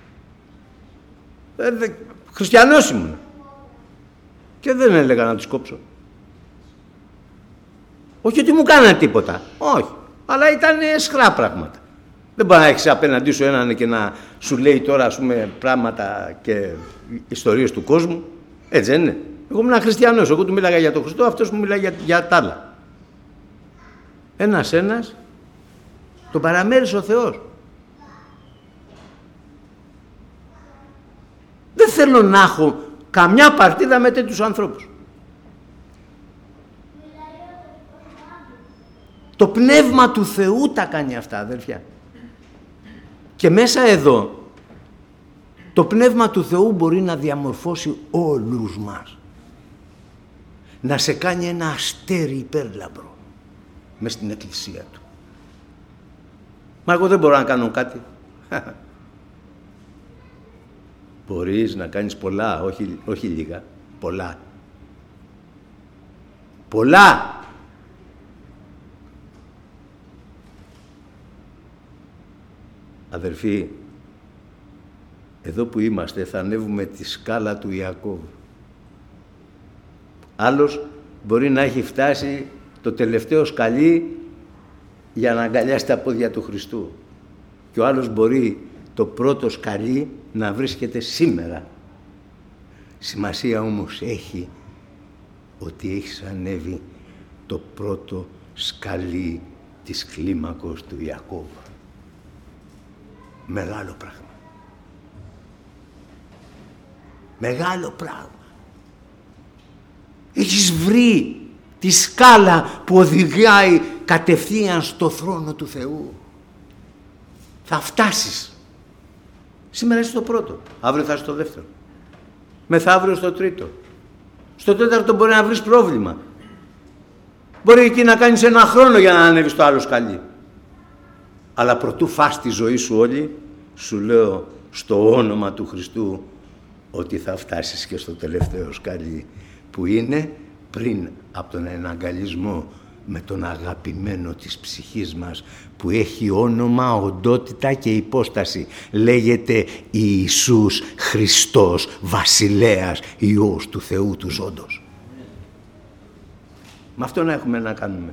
A: Ε, δε, χριστιανός ήμουν. Και δεν έλεγα να τους κόψω. Όχι ότι μου κάνανε τίποτα. Όχι. Αλλά ήταν σχρά πράγματα. Δεν μπορεί να έχεις απέναντί σου έναν και να σου λέει τώρα ας πούμε πράγματα και ιστορίες του κόσμου. Έτσι δεν είναι. Εγώ ήμουν χριστιανός. Εγώ του μίλαγα για τον Χριστό, αυτός μου μιλάει για, για τα άλλα. Ένας ένας τον παραμέρισε ο Θεός. Δεν θέλω να έχω καμιά παρτίδα με τέτοιους ανθρώπους. Το Πνεύμα του Θεού τα κάνει αυτά, αδελφιά. Και μέσα εδώ, το Πνεύμα του Θεού μπορεί να διαμορφώσει όλους μας. Να σε κάνει ένα αστέρι υπέρλαμπρο μες στην εκκλησία του. Μα εγώ δεν μπορώ να κάνω κάτι. Μπορείς να κάνεις πολλά, όχι, όχι λίγα, πολλά. Πολλά. Αδερφοί, εδώ που είμαστε θα ανέβουμε τη σκάλα του Ιακώβ. Άλλος μπορεί να έχει φτάσει το τελευταίο σκαλί για να αγκαλιάσει τα πόδια του Χριστού. Και ο άλλος μπορεί το πρώτο σκαλί να βρίσκεται σήμερα. Σημασία όμως έχει ότι έχεις ανέβει το πρώτο σκαλί της κλίμακος του Ιακώβ. Μεγάλο πράγμα. Μεγάλο πράγμα. Έχεις βρει τη σκάλα που οδηγάει κατευθείαν στο θρόνο του Θεού. Θα φτάσεις. Σήμερα είσαι στο πρώτο. Αύριο θα είσαι στο δεύτερο. Μεθαύριο στο τρίτο. Στο τέταρτο μπορεί να βρεις πρόβλημα. Μπορεί εκεί να κάνεις ένα χρόνο για να ανέβεις στο άλλο σκαλί. Αλλά προτού φας τη ζωή σου όλη, σου λέω στο όνομα του Χριστού, ότι θα φτάσεις και στο τελευταίο σκαλί, που είναι πριν από τον εναγκαλισμό με τον αγαπημένο της ψυχής μας, που έχει όνομα, οντότητα και υπόσταση. Λέγεται Ιησούς Χριστός, Βασιλέας, Υιός του Θεού του Ζώντος. Με αυτόν έχουμε να κάνουμε.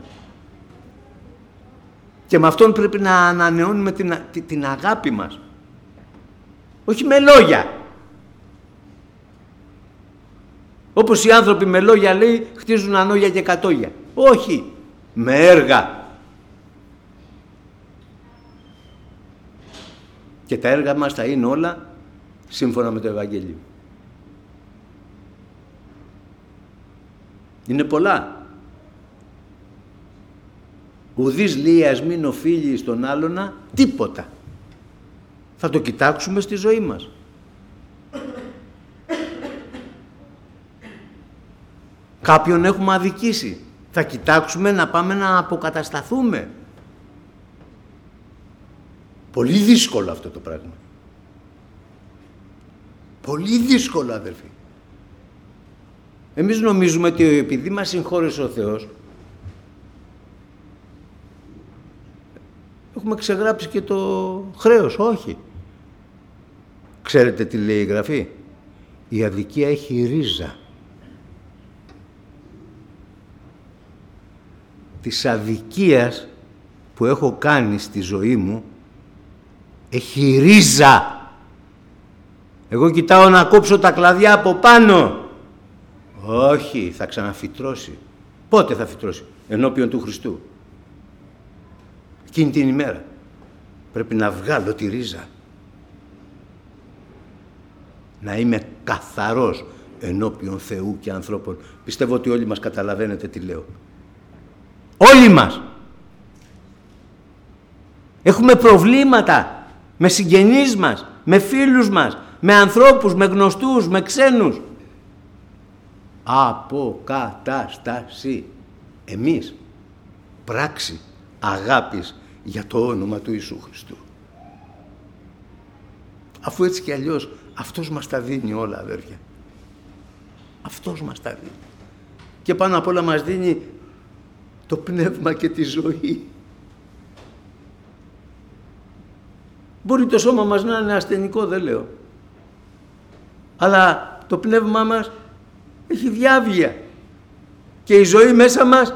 A: Και με αυτόν πρέπει να ανανεώνουμε την, την αγάπη μας. Όχι με λόγια. Όπως οι άνθρωποι με λόγια, λέει, χτίζουν ανώγια και κατόγια. Όχι, με έργα. Και τα έργα μας θα είναι όλα σύμφωνα με το Ευαγγέλιο. Είναι πολλά. Ουδής λίας μην οφείλει στον άλλονα τίποτα. Θα το κοιτάξουμε στη ζωή μας. Κάποιον έχουμε αδικήσει. Θα κοιτάξουμε να πάμε να αποκατασταθούμε. Πολύ δύσκολο αυτό το πράγμα. Πολύ δύσκολο, αδερφοί. Εμείς νομίζουμε ότι επειδή μας συγχώρεσε ο Θεός, έχουμε ξεγράψει και το χρέος. Όχι. Ξέρετε τι λέει η Γραφή? Η αδικία έχει ρίζα. Της αδικίας που έχω κάνει στη ζωή μου έχει ρίζα. Εγώ κοιτάω να κόψω τα κλαδιά από πάνω. Όχι, θα ξαναφυτρώσει. Πότε θα φυτρώσει? Ενώπιον του Χριστού. Εκείνη την ημέρα πρέπει να βγάλω τη ρίζα. Να είμαι καθαρός ενώπιον Θεού και ανθρώπων. Πιστεύω ότι όλοι μας καταλαβαίνετε τι λέω. Όλοι μας. Έχουμε προβλήματα με συγγενείς μας, με φίλους μας, με ανθρώπους, με γνωστούς, με ξένους. Αποκατάσταση. Εμείς. Πράξη αγάπης για το όνομα του Ιησού Χριστού. Αφού έτσι κι αλλιώς αυτός μας τα δίνει όλα, αδέρφια. Αυτός μας τα δίνει. Και πάνω απ' όλα μας δίνει το πνεύμα και τη ζωή. Μπορεί το σώμα μας να είναι ασθενικό, δεν λέω. Αλλά το πνεύμα μας έχει διάβγεια. Και η ζωή μέσα μας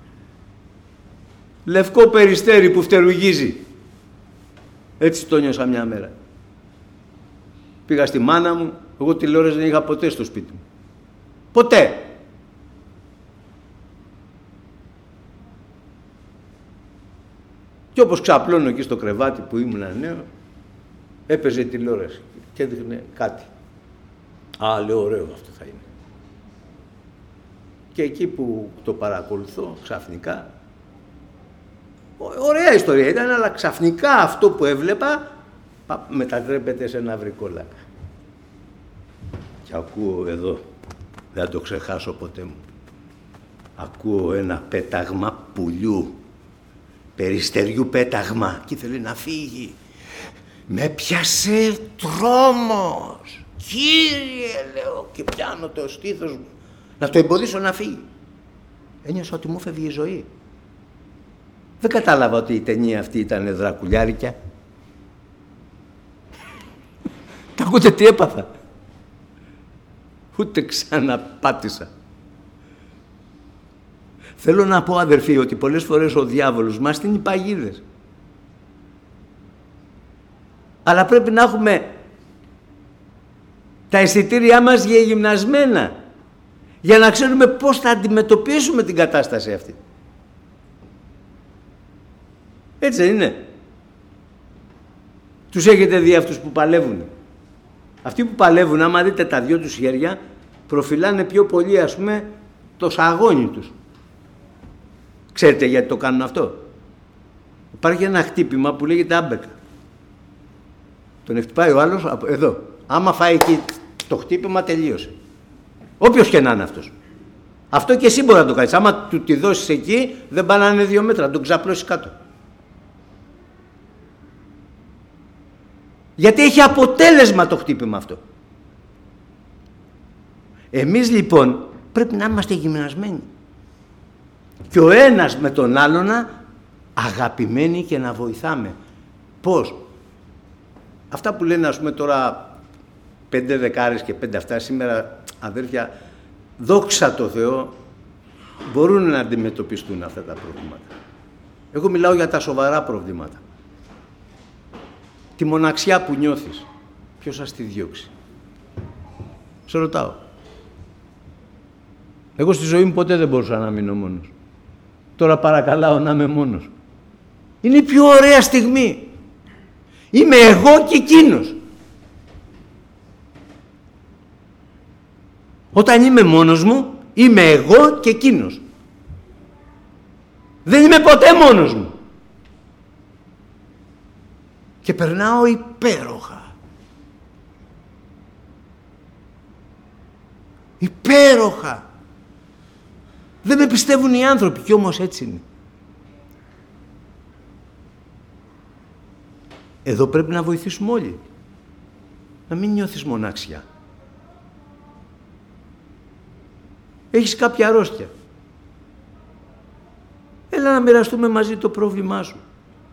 A: λευκό περιστέρι που φτερουγίζει. Έτσι το νιώσα μια μέρα. Πήγα στη μάνα μου, εγώ τηλεόραση δεν είχα ποτέ στο σπίτι μου. Ποτέ. Και όπως ξαπλώνω εκεί στο κρεβάτι που ήμουν νέο, έπαιζε τηλεόραση και έδειχνε κάτι. Α, λέω, ωραίο αυτό θα είναι. Και εκεί που το παρακολουθώ, ξαφνικά, ωραία ιστορία ήταν, αλλά ξαφνικά αυτό που έβλεπα μετατρέπεται σε ένα βρικόλακα. Και ακούω εδώ, δεν θα το ξεχάσω ποτέ μου, ακούω ένα πέταγμα πουλιού, περιστεριού πέταγμα, και ήθελε να φύγει. Με πιάσε τρόμος. Κύριε, λέω, και πιάνω το στήθος μου να το εμποδίσω να φύγει. Ένιωσα ότι μου φεύγει η ζωή. Δεν κατάλαβα ότι η ταινία αυτή ήταν δρακουλιάρικια. Τα ακούτε τι έπαθα? Ούτε ξαναπάτησα. Θέλω να πω, αδερφοί, ότι πολλές φορές ο διάβολος μας στείνει παγίδες. Αλλά πρέπει να έχουμε τα αισθητήριά μας γυμνασμένα για να ξέρουμε πώς θα αντιμετωπίσουμε την κατάσταση αυτή. Έτσι δεν είναι? Τους έχετε δει αυτούς που παλεύουν? Αυτοί που παλεύουν, άμα δείτε τα δυο τους χέρια, προφυλάνε πιο πολύ, ας πούμε, το σαγόνι τους. Ξέρετε γιατί το κάνουν αυτό? Υπάρχει ένα χτύπημα που λέγεται άμπεκα. Τον χτυπάει ο άλλος εδώ. Άμα φάει εκεί το χτύπημα, τελείωσε. Όποιος και να είναι αυτός. Αυτό και εσύ μπορεί να το κάνεις. Άμα του τη δώσεις εκεί, δεν πάνε να είναι δύο μέτρα, να τον ξαπλώσεις κάτω. Γιατί έχει αποτέλεσμα το χτύπημα αυτό. Εμείς λοιπόν πρέπει να είμαστε γυμνασμένοι. Και ο ένας με τον άλλονα αγαπημένοι και να βοηθάμε. Πώς? Αυτά που λένε, ας πούμε, τώρα πέντε δεκάρες και πέντε αυτά, σήμερα, αδέρφια, δόξα τω Θεώ, μπορούν να αντιμετωπιστούν αυτά τα προβλήματα. Εγώ μιλάω για τα σοβαρά προβλήματα. Τη μοναξιά που νιώθεις, ποιος θα στη διώξει? Σε ρωτάω. Εγώ στη ζωή μου ποτέ δεν μπορούσα να μείνω μόνος. Τώρα παρακαλάω να είμαι μόνος. Είναι η πιο ωραία στιγμή. Είμαι εγώ και εκείνος. Όταν είμαι μόνος μου, είμαι εγώ και εκείνος. Δεν είμαι ποτέ μόνος μου. Και περνάω υπέροχα. Υπέροχα. Δεν με πιστεύουν οι άνθρωποι, κι όμως έτσι είναι. Εδώ πρέπει να βοηθήσουμε όλοι. Να μην νιώθεις μοναξιά. Έχεις κάποια αρρώστια. Έλα να μοιραστούμε μαζί το πρόβλημά σου.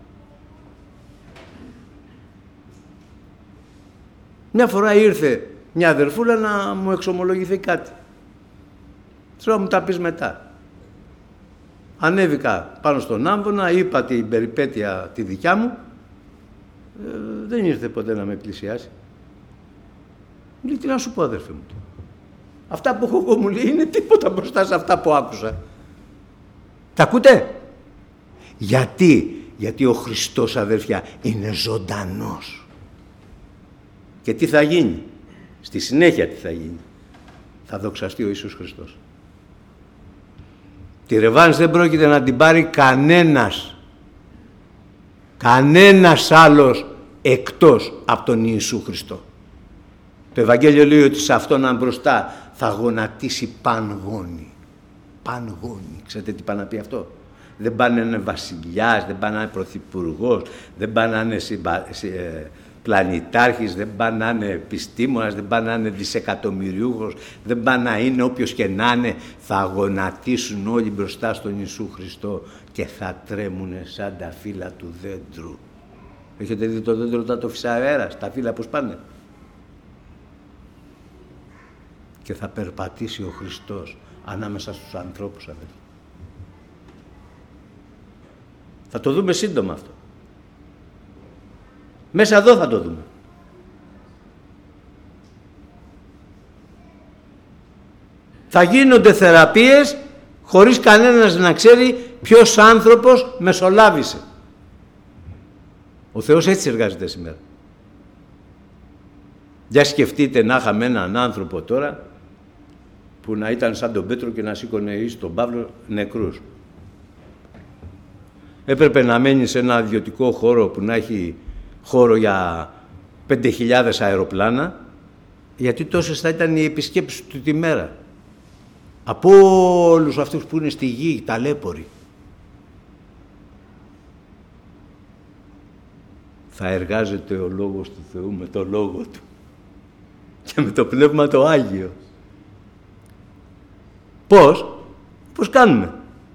A: Μια φορά ήρθε μια αδερφούλα να μου εξομολογηθεί κάτι. Θέλω να μου τα πεις μετά. Ανέβηκα πάνω στον άμβονα, είπα την περιπέτεια τη δικιά μου. Ε, δεν ήρθε ποτέ να με πλησιάσει. Μου λέει, τι να σου πω, αδερφέ μου. Αυτά που έχω εγώ, μου λέει, είναι τίποτα μπροστά σε αυτά που άκουσα. Τα ακούτε? Γιατί? Γιατί ο Χριστός, αδερφιά, είναι ζωντανός. Και τι θα γίνει? Στη συνέχεια τι θα γίνει? Θα δοξαστεί ο Ιησούς Χριστός. Τη ρεβάνς δεν πρόκειται να την πάρει κανένας. Κανένας άλλος εκτός από τον Ιησού Χριστό. Το Ευαγγέλιο λέει ότι σε αυτόν μπροστά θα γονατίσει πανγόνι. Πανγόνι. Ξέρετε τι πάει να πει αυτό? Δεν πάνε να είναι βασιλιάς, δεν πάνε να είναι πρωθυπουργός, δεν πάνε να είναι συμπα... πλανητάρχης, δεν πάνε να είναι επιστήμονας, δεν πάνε να είναι δισεκατομμυριούχος, δεν πάνε να είναι όποιος και να είναι. Θα γονατίσουν όλοι μπροστά στον Ιησού Χριστό και θα τρέμουν σαν τα φύλλα του δέντρου. Έχετε δει το δέντρο όταν το φυσάει αέρας, τα φύλλα πώς πάνε? Και θα περπατήσει ο Χριστός ανάμεσα στους ανθρώπους, αδελφοί. Θα το δούμε σύντομα αυτό. Μέσα εδώ θα το δούμε. Θα γίνονται θεραπείες χωρίς κανένας να ξέρει ποιος άνθρωπος μεσολάβησε. Ο Θεός έτσι εργάζεται σήμερα. Για σκεφτείτε να είχαμε έναν άνθρωπο τώρα που να ήταν σαν τον Πέτρο και να σήκωνε εις τον Παύλο νεκρούς. Έπρεπε να μένει σε ένα ιδιωτικό χώρο που να έχει χώρο για πέντε χιλιάδες αεροπλάνα, γιατί τόσες θα ήταν οι επισκέψεις του τη μέρα. Από όλους αυτούς που είναι στη γη, ταλέποροι. Θα εργάζεται ο Λόγος του Θεού με το Λόγο Του και με το Πνεύμα το Άγιο. Πώς? Πώς κάνουμε?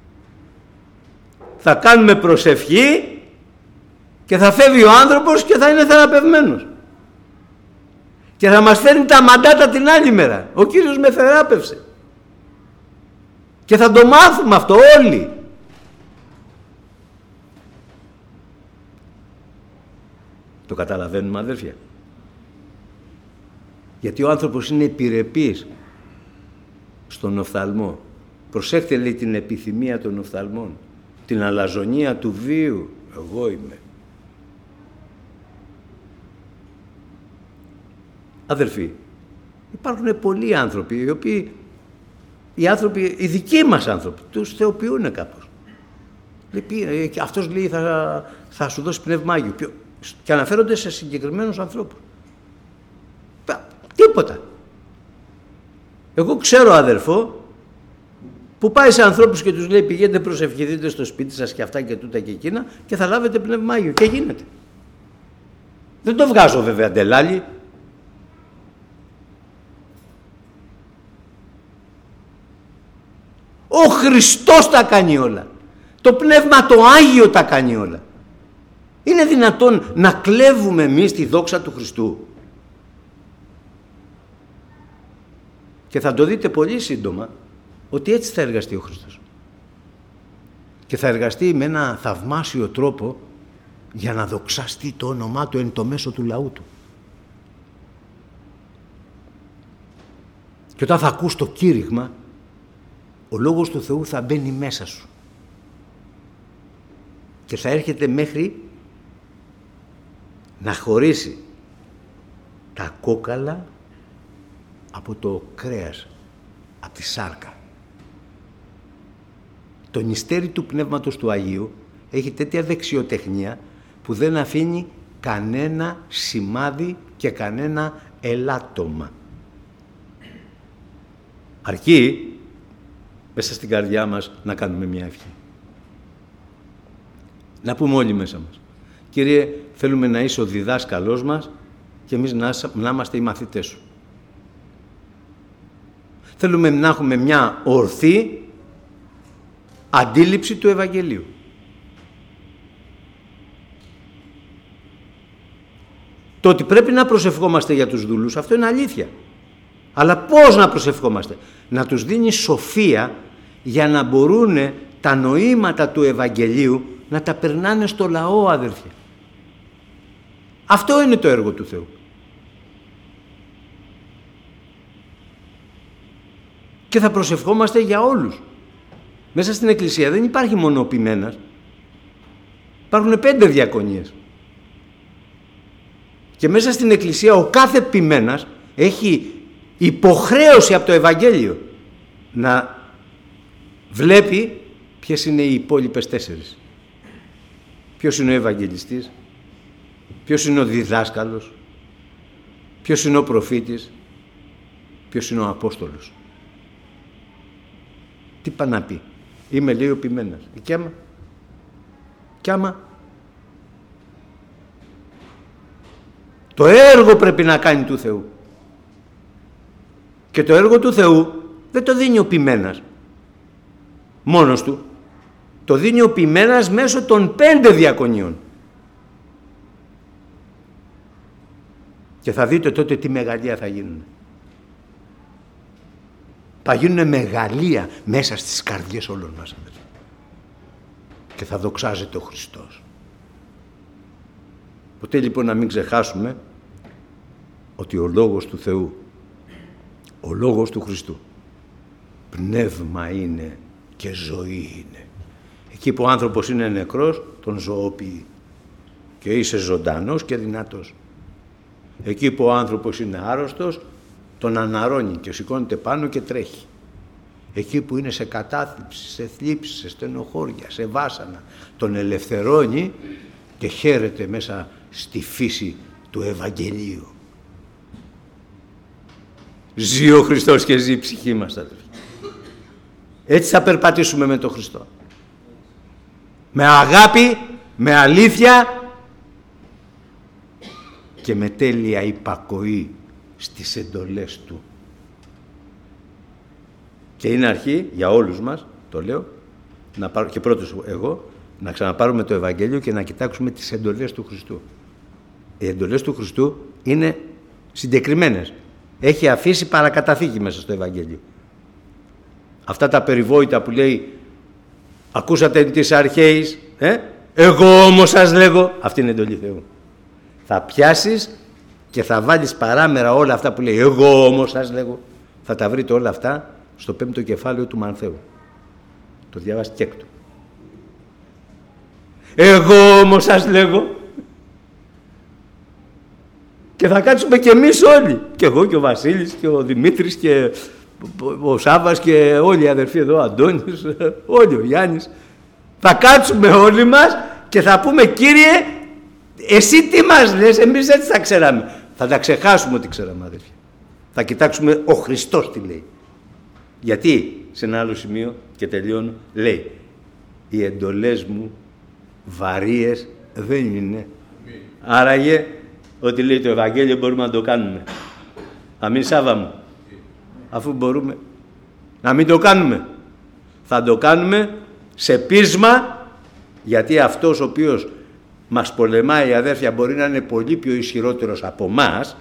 A: Θα κάνουμε προσευχή και θα φεύγει ο άνθρωπος και θα είναι θεραπευμένος. Και θα μας φέρνει τα μαντάτα την άλλη μέρα. Ο Κύριος με θεράπευσε. Και θα το μάθουμε αυτό όλοι. Το καταλαβαίνουμε, αδέρφια? Γιατί ο άνθρωπος είναι επιρρεπής στον οφθαλμό. Προσέχτε, λέει, την επιθυμία των οφθαλμών. Την αλαζονία του βίου. Εγώ είμαι. Αδερφοί, υπάρχουν πολλοί άνθρωποι οι οποίοι, οι άνθρωποι, οι δικοί μας άνθρωποι, τους θεοποιούν κάπως. Λέει, αυτός λέει θα, θα σου δώσει πνεύμα Άγιο. Και αναφέρονται σε συγκεκριμένους ανθρώπους. Τίποτα. Εγώ ξέρω αδερφό που πάει σε ανθρώπους και τους λέει πηγαίνετε προσευχηθείτε στο σπίτι σας και αυτά και τούτα και εκείνα και θα λάβετε πνεύμα Άγιο. Και γίνεται. Δεν το βγάζω βέβαια ντελάλι. Ο Χριστός τα κάνει όλα. Το Πνεύμα το Άγιο τα κάνει όλα. Είναι δυνατόν να κλέβουμε εμείς τη δόξα του Χριστού? Και θα το δείτε πολύ σύντομα ότι έτσι θα εργαστεί ο Χριστός. Και θα εργαστεί με ένα θαυμάσιο τρόπο για να δοξαστεί το όνομά του εν το μέσο του λαού του. Και όταν θα ακούς το κήρυγμα, ο Λόγος του Θεού θα μπαίνει μέσα σου και θα έρχεται μέχρι να χωρίσει τα κόκαλα από το κρέας, από τη σάρκα. Το νηστέρι του Πνεύματος του Αγίου έχει τέτοια δεξιοτεχνία που δεν αφήνει κανένα σημάδι και κανένα ελάττωμα. Αρκεί μέσα στην καρδιά μας να κάνουμε μια ευχή. Να πούμε όλοι μέσα μας: Κύριε, θέλουμε να είσαι ο διδάσκαλός μας και εμείς να, να είμαστε οι μαθητές σου. Θέλουμε να έχουμε μια ορθή αντίληψη του Ευαγγελίου. Το ότι πρέπει να προσευχόμαστε για τους δούλους, αυτό είναι αλήθεια. Αλλά πώς να προσευχόμαστε? Να τους δίνει σοφία για να μπορούν τα νοήματα του Ευαγγελίου να τα περνάνε στο λαό, αδερφια. Αυτό είναι το έργο του Θεού. Και θα προσευχόμαστε για όλους. Μέσα στην Εκκλησία δεν υπάρχει μόνο ο ποιμένας. Υπάρχουν πέντε διακονίες. Και μέσα στην Εκκλησία ο κάθε ποιμένας έχει υποχρέωση από το Ευαγγέλιο να βλέπει ποιες είναι οι υπόλοιπες τέσσερις. Ποιος είναι ο Ευαγγελιστής, ποιος είναι ο διδάσκαλος, ποιος είναι ο προφήτης, ποιος είναι ο Απόστολος. Τι πάει να πει? Είμαι, λέει, ο ποιμένας. Και άμα, και άμα το έργο πρέπει να κάνει του Θεού. Και το έργο του Θεού δεν το δίνει ο ποιμένας μόνος του. Το δίνει ο ποιμένας μέσω των πέντε διακονιών. Και θα δείτε τότε τι μεγαλεία θα γίνουν. Θα γίνουν μεγαλεία μέσα στις καρδιές όλων μας. Και θα δοξάζεται ο Χριστός. Ποτέ λοιπόν να μην ξεχάσουμε ότι ο Λόγος του Θεού, ο Λόγος του Χριστού, πνεύμα είναι και ζωή είναι. Εκεί που ο άνθρωπος είναι νεκρός, τον ζωοποιεί και είσαι ζωντανός και δυνατός. Εκεί που ο άνθρωπος είναι άρρωστος, τον αναρρώνει και σηκώνεται πάνω και τρέχει. Εκεί που είναι σε κατάθλιψη, σε θλίψη, σε στενοχώρια, σε βάσανα, τον ελευθερώνει και χαίρεται μέσα στη φύση του Ευαγγελίου. Ζει ο Χριστός και ζει η ψυχή μας, αδελφοί. Έτσι θα περπατήσουμε με τον Χριστό. Με αγάπη, με αλήθεια και με τέλεια υπακοή στις εντολές Του. Και είναι αρχή για όλους μας, το λέω, να πάρω, και πρώτος εγώ, να ξαναπάρουμε το Ευαγγέλιο και να κοιτάξουμε τις εντολές του Χριστού. Οι εντολές του Χριστού είναι συγκεκριμένες. Έχει αφήσει παρακαταθήκη μέσα στο Ευαγγέλιο. Αυτά τα περιβόητα που λέει ακούσατε τις αρχαίης, ε? εγώ όμως σας λέγω, αυτή είναι η εντολή Θεού. Θα πιάσεις και θα βάλεις παράμερα όλα αυτά που λέει εγώ όμως σας λέγω. Θα τα βρείτε όλα αυτά στο πέμπτο κεφάλαιο του Μανθαίου. Το διάβασε και έκτο. Εγώ όμως σας λέγω. Και θα κάτσουμε και εμείς όλοι. Και εγώ και ο Βασίλης και ο Δημήτρης και ο Σάββας και όλοι οι αδερφοί εδώ, ο Αντώνης, όλοι, ο Γιάννης. Θα κάτσουμε όλοι μας και θα πούμε Κύριε, εσύ τι μας λες, εμείς έτσι θα ξέραμε. Θα τα ξεχάσουμε ότι ξέραμε, αδερφοί. Θα κοιτάξουμε ο Χριστός τι λέει. Γιατί σε ένα άλλο σημείο και τελειώνω, λέει οι εντολές μου βαρύες δεν είναι. Άραγε ό,τι λέει το Ευαγγέλιο μπορούμε να το κάνουμε. Αμήν Σάββα μου. Αφού μπορούμε να μην το κάνουμε. Θα το κάνουμε σε πείσμα, γιατί αυτός ο οποίος μας πολεμάει, αδέρφια, μπορεί να είναι πολύ πιο ισχυρότερος από μας,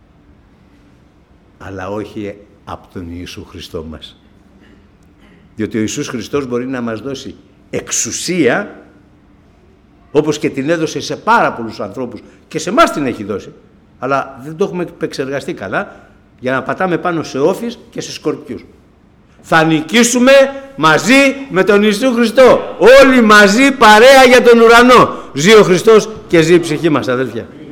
A: αλλά όχι από τον Ιησού Χριστό μας. Διότι ο Ιησούς Χριστός μπορεί να μας δώσει εξουσία, όπως και την έδωσε σε πάρα πολλούς ανθρώπους και σε εμάς την έχει δώσει, αλλά δεν το έχουμε επεξεργαστεί καλά, για να πατάμε πάνω σε όφεις και σε σκορπιούς. Θα νικήσουμε μαζί με τον Ιησού Χριστό. Όλοι μαζί παρέα για τον ουρανό. Ζει ο Χριστός και ζει η ψυχή μας, αδέλφια.